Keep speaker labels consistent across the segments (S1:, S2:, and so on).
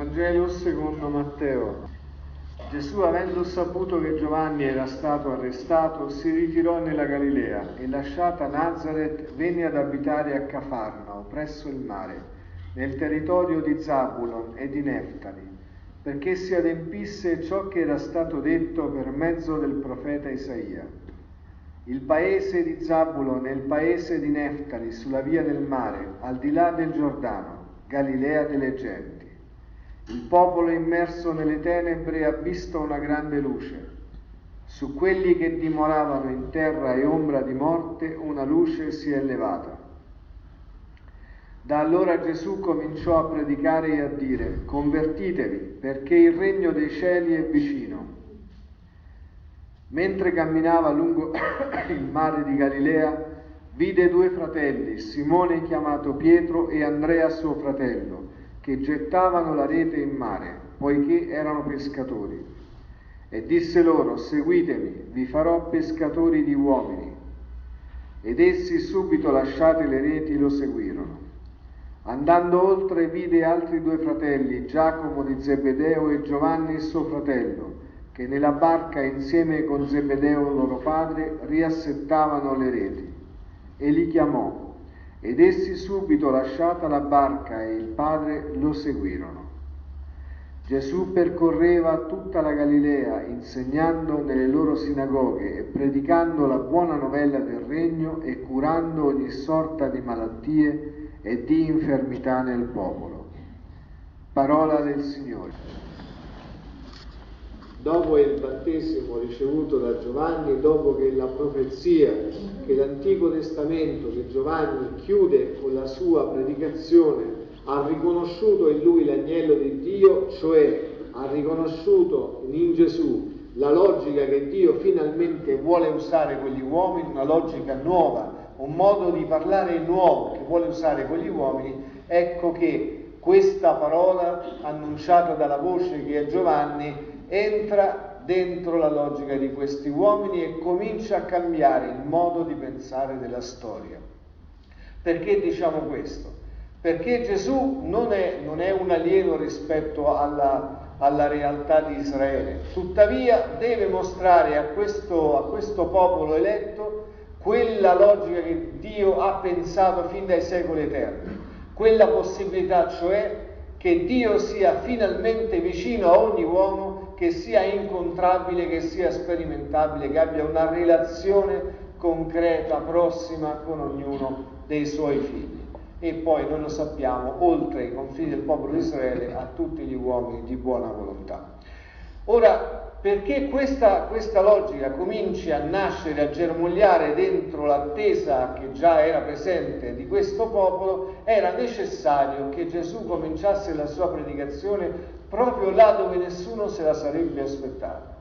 S1: Vangelo secondo Matteo. Gesù, avendo saputo che Giovanni era stato arrestato, si ritirò nella Galilea e, lasciata Nazaret, venne ad abitare a Cafarnao, presso il mare, nel territorio di Zabulon e di Neftali, perché si adempisse ciò che era stato detto per mezzo del profeta Isaia. Il paese di Zabulon e il paese di Neftali, sulla via del mare, al di là del Giordano, Galilea delle genti. Il popolo immerso nelle tenebre ha visto una grande luce. Su quelli che dimoravano in terra e ombra di morte una luce si è levata. Da allora Gesù cominciò a predicare e a dire: convertitevi, perché il regno dei cieli è vicino. Mentre camminava lungo il mare di Galilea, vide due fratelli, Simone chiamato Pietro e Andrea suo fratello, che gettavano la rete in mare, poiché erano pescatori. E disse loro: seguitemi, vi farò pescatori di uomini. Ed essi, subito lasciate le reti, lo seguirono. Andando oltre, vide altri due fratelli, Giacomo di Zebedeo e Giovanni suo fratello, che nella barca insieme con Zebedeo loro padre riassettavano le reti. E li chiamò. Ed essi, subito lasciata la barca e il padre, lo seguirono. Gesù percorreva tutta la Galilea, insegnando nelle loro sinagoghe e predicando la buona novella del regno e curando ogni sorta di malattie e di infermità nel popolo. Parola del Signore. Dopo il battesimo ricevuto da Giovanni, dopo che la profezia, che l'Antico Testamento, che Giovanni chiude con la sua predicazione, ha riconosciuto in lui l'agnello di Dio, cioè ha riconosciuto in Gesù la logica che Dio finalmente vuole usare con gli uomini, una logica nuova, un modo di parlare nuovo che vuole usare con gli uomini. Ecco che questa parola annunciata dalla voce che è Giovanni entra dentro la logica di questi uomini e comincia a cambiare il modo di pensare della storia. Perché diciamo questo? Perché Gesù non è un alieno rispetto alla realtà di Israele, tuttavia deve mostrare a questo popolo eletto quella logica che Dio ha pensato fin dai secoli eterni, quella possibilità cioè che Dio sia finalmente vicino a ogni uomo, che sia incontrabile, che sia sperimentabile, che abbia una relazione concreta, prossima con ognuno dei suoi figli. E poi noi lo sappiamo, oltre i confini del popolo di Israele, a tutti gli uomini di buona volontà. Ora, perché questa logica cominci a nascere, a germogliare dentro l'attesa che già era presente di questo popolo, era necessario che Gesù cominciasse la sua predicazione proprio là dove nessuno se la sarebbe aspettata,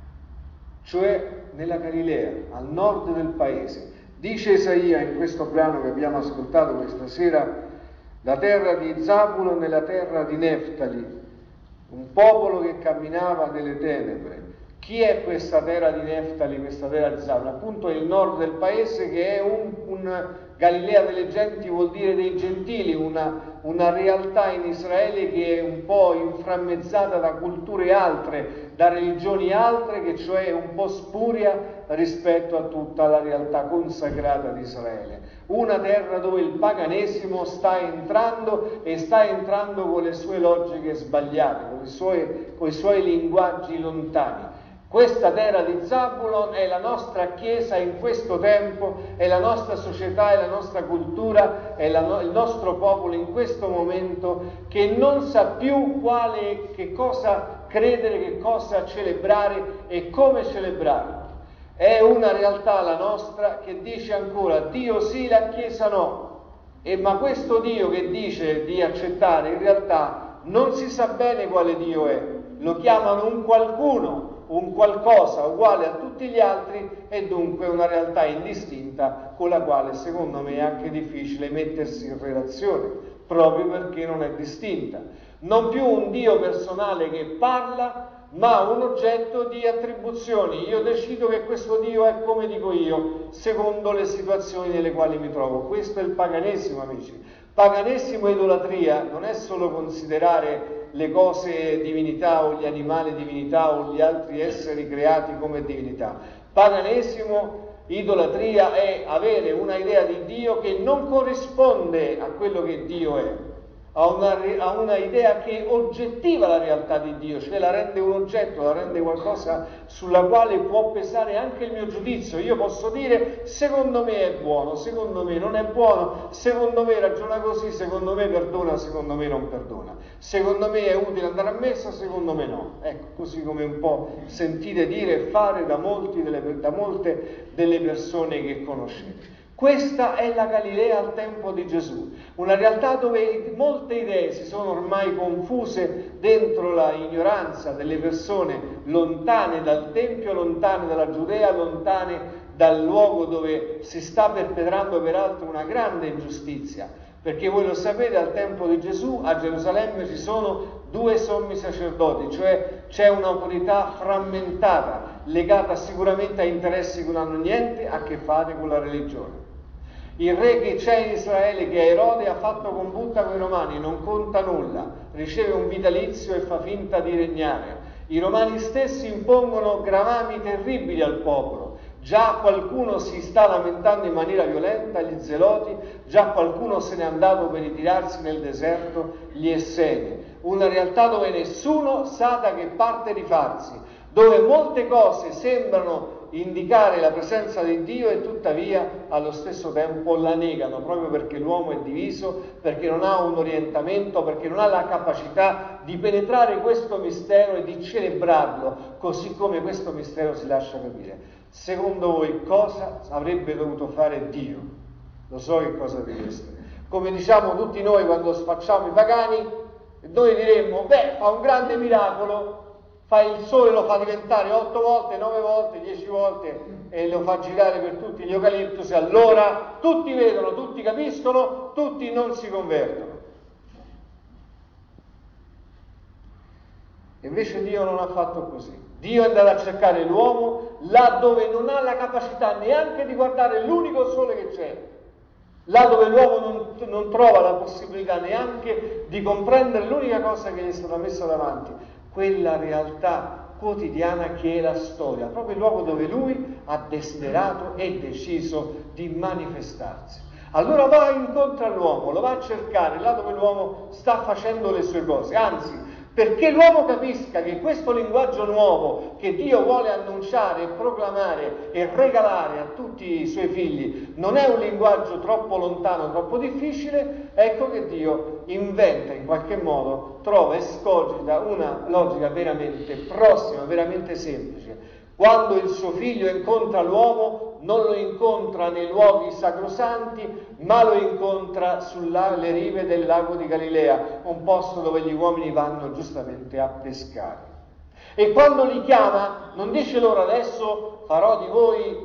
S1: cioè nella Galilea, al nord del paese. Dice Isaia in questo brano che abbiamo ascoltato questa sera: la terra di Zabulon e la terra di Neftali, un popolo che camminava nelle tenebre. Chi è questa terra di Neftali, questa terra di Zabulon? Appunto è il nord del paese, che è un Galilea delle genti, vuol dire dei gentili, una realtà in Israele che è un po' inframmezzata da culture altre, da religioni altre, che cioè è un po' spuria rispetto a tutta la realtà consacrata di Israele. Una terra dove il paganesimo sta entrando e sta entrando con le sue logiche sbagliate, con i suoi linguaggi lontani. Questa terra di Zabulon è la nostra Chiesa in questo tempo, è la nostra società, è la nostra cultura, è il nostro popolo in questo momento, che non sa più che cosa credere, che cosa celebrare e come celebrare. È una realtà la nostra che dice ancora Dio sì, la Chiesa no. Ma questo Dio che dice di accettare in realtà non si sa bene quale Dio è. Lo chiamano un qualcuno, un qualcosa uguale a tutti gli altri, e dunque una realtà indistinta con la quale secondo me è anche difficile mettersi in relazione, proprio perché non è distinta. Non più un Dio personale che parla, ma un oggetto di attribuzioni. Io decido che questo Dio è come dico io, secondo le situazioni nelle quali mi trovo. Questo è il paganesimo, amici. Paganesimo e idolatria non è solo considerare le cose divinità o gli animali divinità o gli altri esseri creati come divinità. Paganesimo, idolatria è avere una idea di Dio che non corrisponde a quello che Dio è, a una idea che oggettiva la realtà di Dio, cioè la rende un oggetto, la rende qualcosa sulla quale può pesare anche il mio giudizio. Io posso dire secondo me è buono, secondo me non è buono, secondo me ragiona così, secondo me perdona, secondo me non perdona, secondo me è utile andare a messa, secondo me no. Ecco, così come un po' sentite dire e fare da molte delle persone che conoscete. Questa è la Galilea al tempo di Gesù, una realtà dove molte idee si sono ormai confuse dentro la ignoranza delle persone lontane dal Tempio, lontane dalla Giudea, lontane dal luogo dove si sta perpetrando peraltro una grande ingiustizia. Perché voi lo sapete, al tempo di Gesù a Gerusalemme ci sono 2 sommi sacerdoti, cioè c'è un'autorità frammentata, legata sicuramente a interessi che non hanno niente a che fare con la religione. Il re che c'è in Israele, che è Erode, ha fatto combutta con i romani, non conta nulla, riceve un vitalizio e fa finta di regnare. I romani stessi impongono gravami terribili al popolo. Già qualcuno si sta lamentando in maniera violenta, gli zeloti, già qualcuno se n'è andato per ritirarsi nel deserto, gli Esseni. Una realtà dove nessuno sa da che parte rifarsi, dove molte cose sembrano indicare la presenza di Dio e tuttavia allo stesso tempo la negano, proprio perché l'uomo è diviso, perché non ha un orientamento, perché non ha la capacità di penetrare questo mistero e di celebrarlo così come questo mistero si lascia capire. Secondo voi cosa avrebbe dovuto fare Dio? Lo so che cosa direste. Come diciamo tutti noi quando sfacciamo i pagani, noi diremmo, fa un grande miracolo, fa il sole, lo fa diventare 8 volte, 9 volte, 10 volte e lo fa girare per tutti gli eucaliptus, e allora tutti vedono, tutti capiscono, tutti non si convertono. E invece Dio non ha fatto così. Dio è andato a cercare l'uomo là dove non ha la capacità neanche di guardare l'unico sole che c'è, là dove l'uomo non trova la possibilità neanche di comprendere l'unica cosa che gli è stata messa davanti, quella realtà quotidiana che è la storia, proprio il luogo dove lui ha desiderato e deciso di manifestarsi. Allora va incontro all'uomo, lo va a cercare là dove l'uomo sta facendo le sue cose, anzi, perché l'uomo capisca che questo linguaggio nuovo che Dio vuole annunciare, proclamare e regalare a tutti i suoi figli non è un linguaggio troppo lontano, troppo difficile, ecco che Dio inventa in qualche modo, trova e scogita una logica veramente prossima, veramente semplice. Quando il suo figlio incontra l'uomo, non lo incontra nei luoghi sacrosanti, ma lo incontra sulle rive del lago di Galilea, un posto dove gli uomini vanno giustamente a pescare. E quando li chiama, non dice loro adesso farò di voi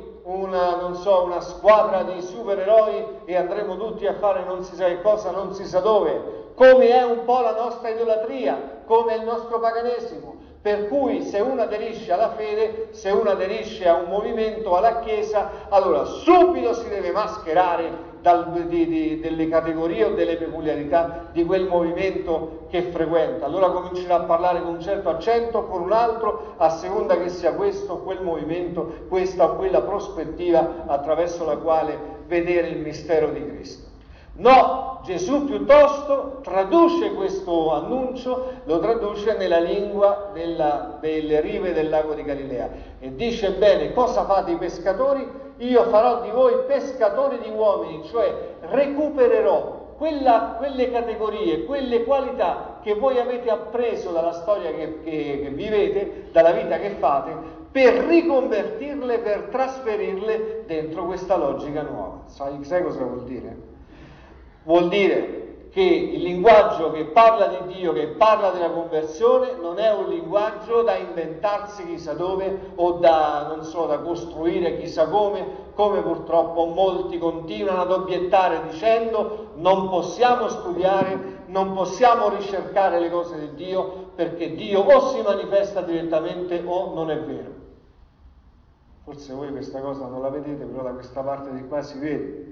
S1: una squadra di supereroi e andremo tutti a fare non si sa che cosa, non si sa dove, come è un po' la nostra idolatria, come è il nostro paganesimo. Per cui se uno aderisce alla fede, se uno aderisce a un movimento, alla Chiesa, allora subito si deve mascherare delle categorie o delle peculiarità di quel movimento che frequenta. Allora comincerà a parlare con un certo accento o con un altro, a seconda che sia questo o quel movimento, questa o quella prospettiva attraverso la quale vedere il mistero di Cristo. No, Gesù piuttosto traduce questo annuncio, lo traduce nella lingua delle rive del lago di Galilea e dice: bene, cosa fate i pescatori? Io farò di voi pescatori di uomini, cioè recupererò quelle categorie, quelle qualità che voi avete appreso dalla storia che vivete, dalla vita che fate, per riconvertirle, per trasferirle dentro questa logica nuova. Sai cosa vuol dire? Vuol dire che il linguaggio che parla di Dio, che parla della conversione, non è un linguaggio da inventarsi chissà dove o da costruire chissà come purtroppo molti continuano ad obiettare dicendo non possiamo studiare, non possiamo ricercare le cose di Dio perché Dio o si manifesta direttamente o non è vero. Forse voi questa cosa non la vedete, però da questa parte di qua si vede.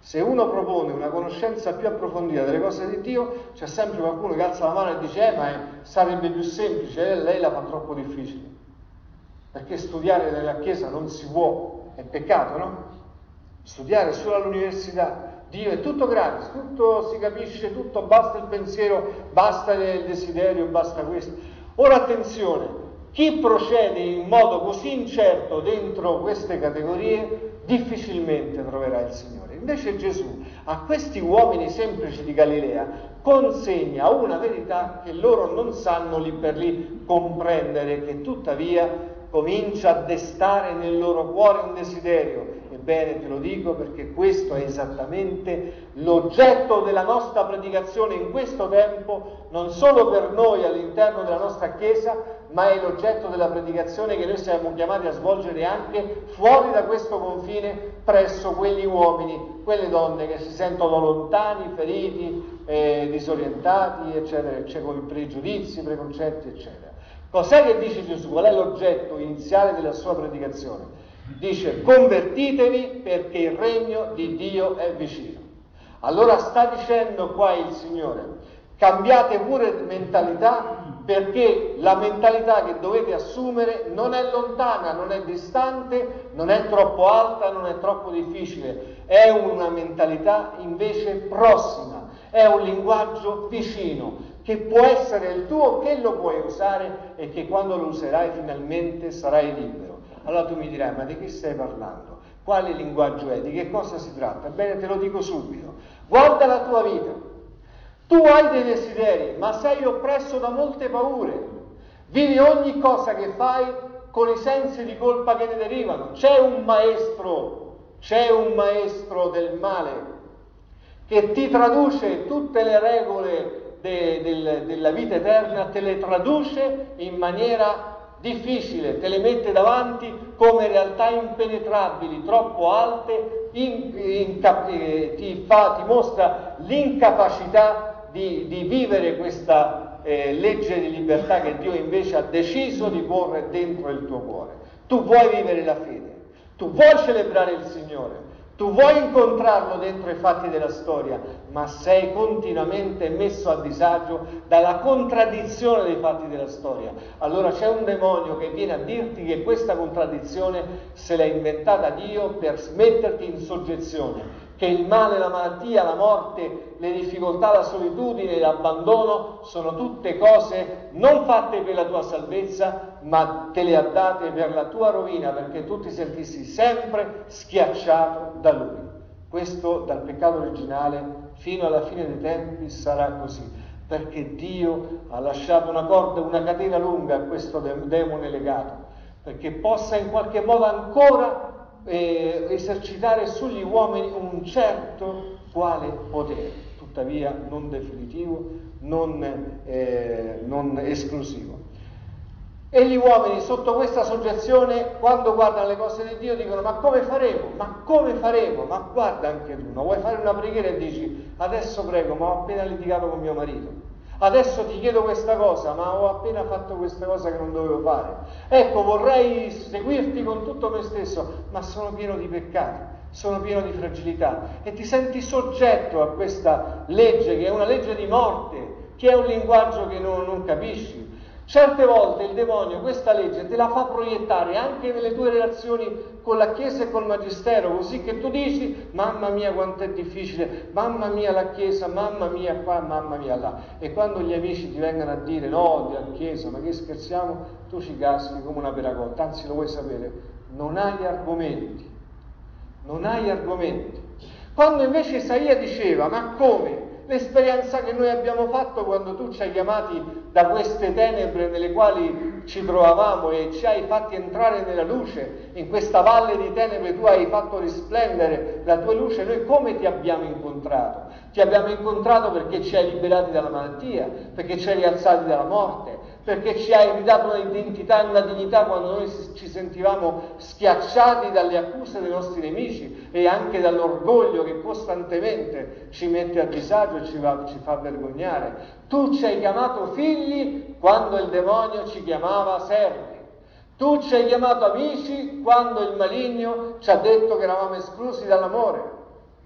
S2: Se uno propone una conoscenza più approfondita delle cose di Dio, c'è sempre qualcuno che alza la mano e dice ma sarebbe più semplice, lei la fa troppo difficile. Perché studiare nella Chiesa non si può, è peccato, no? Studiare solo all'università, Dio è tutto gratis, tutto si capisce, tutto, basta il pensiero, basta il desiderio, basta questo. Ora attenzione, chi procede in modo così incerto dentro queste categorie difficilmente troverà il Signore. Invece Gesù a questi uomini semplici di Galilea consegna una verità che loro non sanno lì per lì comprendere, che tuttavia comincia a destare nel loro cuore un desiderio. Ebbene, te lo dico perché questo è esattamente l'oggetto della nostra predicazione in questo tempo, non solo per noi all'interno della nostra Chiesa, ma è l'oggetto della predicazione che noi siamo chiamati a svolgere anche fuori da questo confine, presso quegli uomini, quelle donne che si sentono lontani, feriti, disorientati, eccetera, eccetera, con pregiudizi, preconcetti, eccetera. Cos'è che dice Gesù? Qual è l'oggetto iniziale della sua predicazione? Dice: convertitevi perché il regno di Dio è vicino. Allora sta dicendo qua il Signore: cambiate pure mentalità, perché la mentalità che dovete assumere non è lontana, non è distante, non è troppo alta, non è troppo difficile, è una mentalità invece prossima, è un linguaggio vicino, che può essere il tuo, che lo puoi usare e che quando lo userai finalmente sarai libero. Allora tu mi dirai: ma di che stai parlando? Quale linguaggio è? Di che cosa si tratta? Ebbene, te lo dico subito. Guarda la tua vita. Tu hai dei desideri, ma sei oppresso da molte paure. Vivi ogni cosa che fai con i sensi di colpa che ne derivano. C'è un maestro del male che ti traduce tutte le regole della vita eterna, te le traduce in maniera difficile, te le mette davanti come realtà impenetrabili, troppo alte, ti mostra l'incapacità di vivere questa legge di libertà che Dio invece ha deciso di porre dentro il tuo cuore. Tu vuoi vivere la fede, tu vuoi celebrare il Signore, tu vuoi incontrarlo dentro i fatti della storia, ma sei continuamente messo a disagio dalla contraddizione dei fatti della storia. Allora c'è un demonio che viene a dirti che questa contraddizione se l'ha inventata Dio per metterti in soggezione, che il male, la malattia, la morte, le difficoltà, la solitudine, l'abbandono sono tutte cose non fatte per la tua salvezza, ma te le ha date per la tua rovina, perché tu ti sentissi sempre schiacciato da Lui. Questo dal peccato originale fino alla fine dei tempi sarà così, perché Dio ha lasciato una corda, una catena lunga a questo demone legato, perché possa in qualche modo ancora esercitare sugli uomini un certo quale potere, tuttavia non definitivo, non esclusivo. E gli uomini sotto questa soggezione, quando guardano le cose di Dio, dicono: ma come faremo? Ma come faremo? Ma guarda anche tu, non vuoi fare una preghiera e dici: adesso prego, ma ho appena litigato con mio marito, adesso ti chiedo questa cosa, ma ho appena fatto questa cosa che non dovevo fare, ecco, vorrei seguirti con tutto me stesso, ma sono pieno di peccati, sono pieno di fragilità, e ti senti soggetto a questa legge che è una legge di morte, che è un linguaggio che non capisci. Certe volte il demonio questa legge te la fa proiettare anche nelle tue relazioni con la Chiesa e col Magistero, così che tu dici: mamma mia quanto è difficile, mamma mia la Chiesa, mamma mia qua, mamma mia là. E quando gli amici ti vengono a dire: no, la Chiesa, ma che scherziamo, tu ci caschi come una peracotta. Anzi, lo vuoi sapere? Non hai argomenti. Quando invece Isaia diceva: ma come? L'esperienza che noi abbiamo fatto quando tu ci hai chiamati da queste tenebre nelle quali ci trovavamo e ci hai fatti entrare nella luce, in questa valle di tenebre tu hai fatto risplendere la tua luce. Noi come ti abbiamo incontrato? Ti abbiamo incontrato perché ci hai liberati dalla malattia, perché ci hai rialzati dalla morte, perché ci hai ridato un'identità e una dignità quando noi ci sentivamo schiacciati dalle accuse dei nostri nemici e anche dall'orgoglio che costantemente ci mette a disagio e ci fa vergognare. Tu ci hai chiamato figli quando il demonio ci chiamava servi. Tu ci hai chiamato amici quando il maligno ci ha detto che eravamo esclusi dall'amore.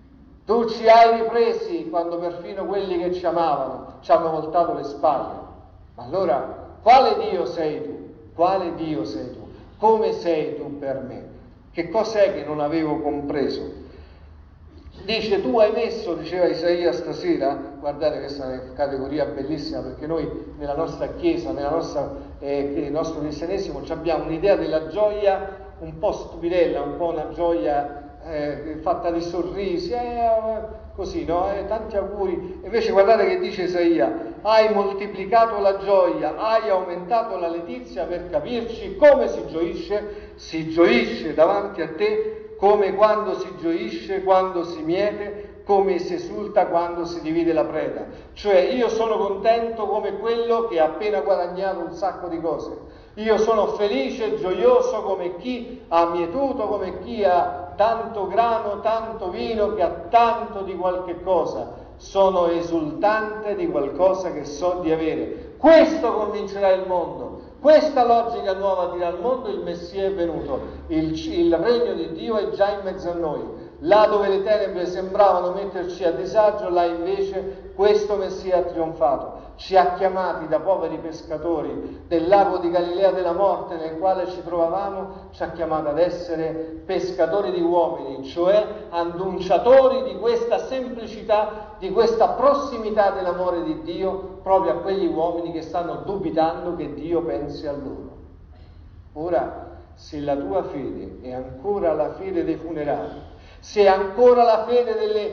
S2: Tu ci hai ripresi quando perfino quelli che ci amavano ci hanno voltato le spalle. Ma allora, quale Dio sei tu? Quale Dio sei tu? Come sei tu per me? Che cos'è che non avevo compreso? Dice, tu hai messo, diceva Isaia stasera, guardate questa è una categoria bellissima, perché noi nella nostra Chiesa, nel nostro cristianesimo abbiamo un'idea della gioia un po' stupidella, un po' una gioia fatta di sorrisi, così, no? Tanti auguri. Invece guardate che dice Isaia, hai moltiplicato la gioia, hai aumentato la letizia, per capirci come si gioisce davanti a te, come quando si gioisce, quando si miete, come si esulta quando si divide la preda. Cioè io sono contento come quello che ha appena guadagnato un sacco di cose. Io sono felice e gioioso come chi ha mietuto, come chi ha tanto grano, tanto vino, che ha tanto di qualche cosa. Sono esultante di qualcosa che so di avere. Questo convincerà il mondo. Questa logica nuova dirà al mondo: il Messia è venuto, il regno di Dio è già in mezzo a noi. Là dove le tenebre sembravano metterci a disagio, là invece questo Messia ha trionfato. Ci ha chiamati da poveri pescatori del lago di Galilea della morte nel quale ci trovavamo, ci ha chiamato ad essere pescatori di uomini, cioè annunciatori di questa semplicità, di questa prossimità dell'amore di Dio proprio a quegli uomini che stanno dubitando che Dio pensi a loro. Ora, se la tua fede è ancora la fede dei funerali, se è ancora la fede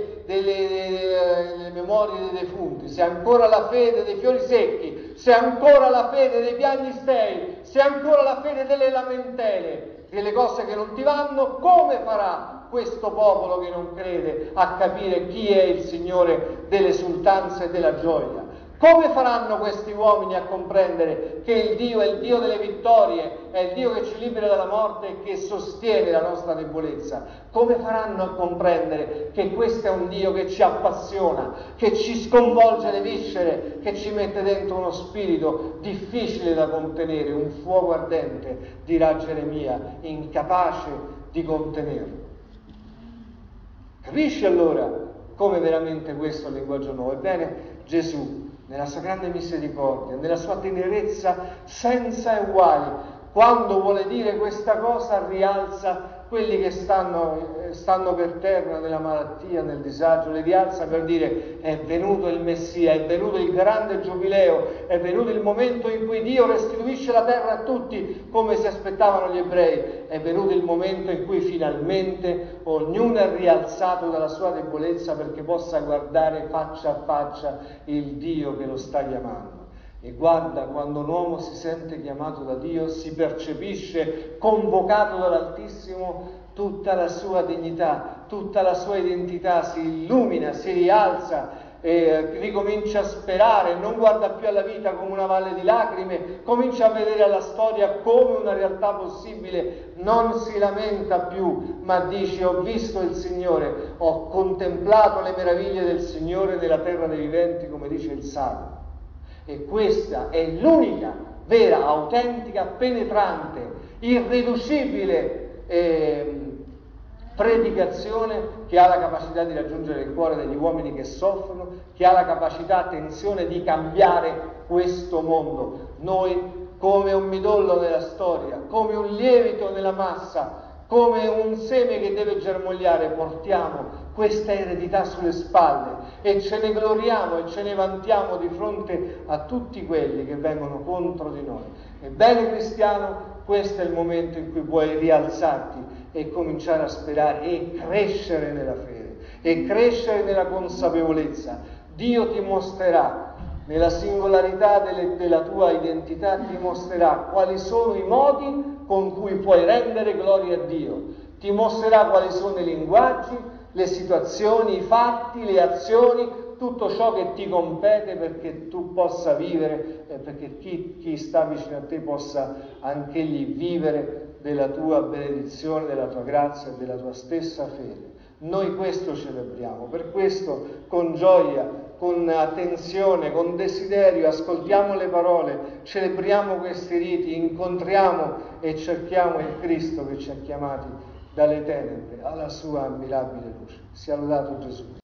S2: delle memorie dei defunti, se è ancora la fede dei fiori secchi, se è ancora la fede dei piagnistei, se è ancora la fede delle lamentele, delle cose che non ti vanno, come farà questo popolo che non crede a capire chi è il Signore dell'esultanza e della gioia? Come faranno questi uomini a comprendere che il Dio è il Dio delle vittorie, è il Dio che ci libera dalla morte e che sostiene la nostra debolezza? Come faranno a comprendere che questo è un Dio che ci appassiona, che ci sconvolge le viscere, che ci mette dentro uno spirito difficile da contenere, un fuoco ardente, dirà Geremia, incapace di contenerlo? Capisci allora come veramente questo è il linguaggio nuovo? Ebbene, Gesù, nella sua grande misericordia, nella sua tenerezza senza eguali, quando vuole dire questa cosa, rialza quelli che stanno per terra nella malattia, nel disagio, li rialza per dire: è venuto il Messia, è venuto il grande giubileo, è venuto il momento in cui Dio restituisce la terra a tutti, come si aspettavano gli ebrei, è venuto il momento in cui finalmente ognuno è rialzato dalla sua debolezza perché possa guardare faccia a faccia il Dio che lo sta chiamando. E guarda, quando un uomo si sente chiamato da Dio, si percepisce convocato dall'Altissimo, tutta la sua dignità, tutta la sua identità si illumina, si rialza, ricomincia a sperare, non guarda più alla vita come una valle di lacrime, comincia a vedere la storia come una realtà possibile, non si lamenta più, ma dice: ho visto il Signore, ho contemplato le meraviglie del Signore nella terra dei viventi, come dice il Salmo. E questa è l'unica, vera, autentica, penetrante, irriducibile predicazione che ha la capacità di raggiungere il cuore degli uomini che soffrono, che ha la capacità, attenzione, di cambiare questo mondo. Noi, come un midollo nella storia, come un lievito nella massa, come un seme che deve germogliare, portiamo questa eredità sulle spalle e ce ne gloriamo e ce ne vantiamo di fronte a tutti quelli che vengono contro di noi. Ebbene, cristiano, questo è il momento in cui puoi rialzarti e cominciare a sperare e crescere nella fede e crescere nella consapevolezza. Dio ti mostrerà, nella singolarità della tua identità, ti mostrerà quali sono i modi con cui puoi rendere gloria a Dio, ti mostrerà quali sono i linguaggi, le situazioni, i fatti, le azioni, tutto ciò che ti compete perché tu possa vivere e perché chi sta vicino a te possa anch'egli vivere della tua benedizione, della tua grazia e della tua stessa fede. Noi questo celebriamo, per questo con gioia, con attenzione, con desiderio ascoltiamo le parole, celebriamo questi riti, incontriamo e cerchiamo il Cristo che ci ha chiamati dalle tenebre alla sua ammirabile luce. Sia lodato Gesù.